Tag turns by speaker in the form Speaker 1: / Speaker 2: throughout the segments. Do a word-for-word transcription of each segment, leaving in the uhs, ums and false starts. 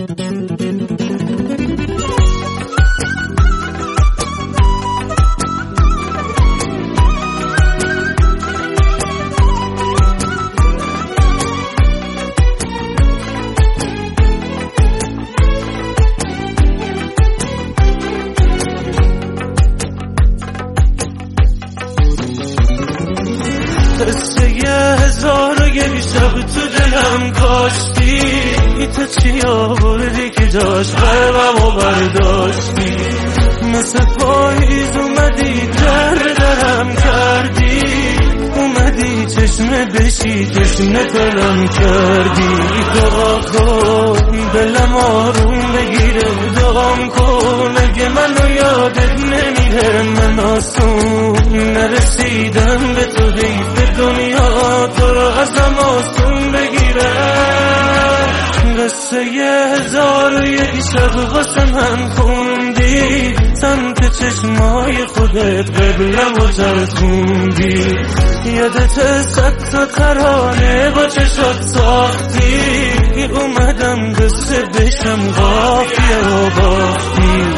Speaker 1: قصه یه هزار و یک شب تو دلم کاشتی، تو چی آوردی که جاش قلبمو برداشتی؟ مثل پاییز اومدی در درم کردی، اومدی چشمه بشی چشمه ترم کردی. دعا کن دلم آروم بگیره، دعام کن اگه منو یادت نمیره. من آسون نرسیدم به تو، حیف دنیا تو رو ازم آسون بگیره. قصه یه هزار و یک شب واسه من خوندی، سمت چشمای خودت قبلم و ترسوندی. یادت صد تا ترانه با چشات ساختی، اومدم قصه بشم قافیه و باختی.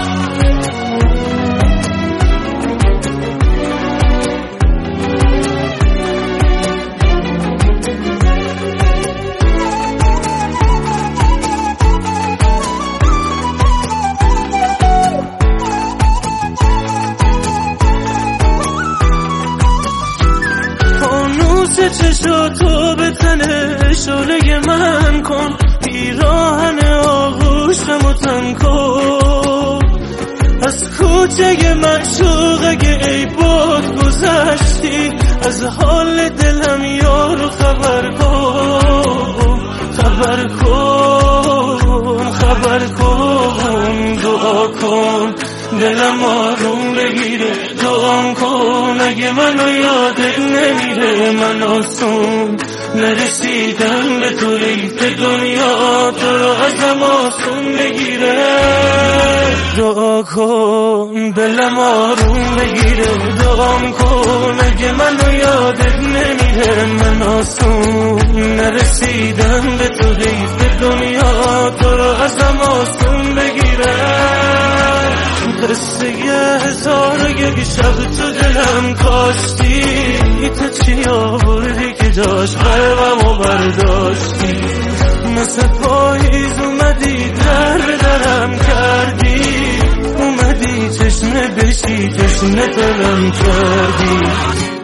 Speaker 1: چشاتو به تنه شعله من کن، پیراهن آغوشمو تن کن. از کوچه معشوق اگه ای باد گذشتی، از حال دلم یارو خبر کن. خبر کن خبر کن دعا کن دلم آروم بگیره. دعام کن اگه منو یادت نمیره. من آسون نرسیدم به تو، حیف دنیا تو رو ازم آسون بگیره. دعا کن دلم آروم بگیره، دعام کن اگه منو یادت نمیره. من آسون نرسیدم به تو، حیف دنیا تو رو ازم آسون بگیره. قصه یه هزار و یک شب تو دلم کاشتی، تو چی آوردی که جاش قلبمو برداشتی؟ مثل پاییز اومدی در درم کردی، اومدی چشمه بشی چشمه ترم کردی.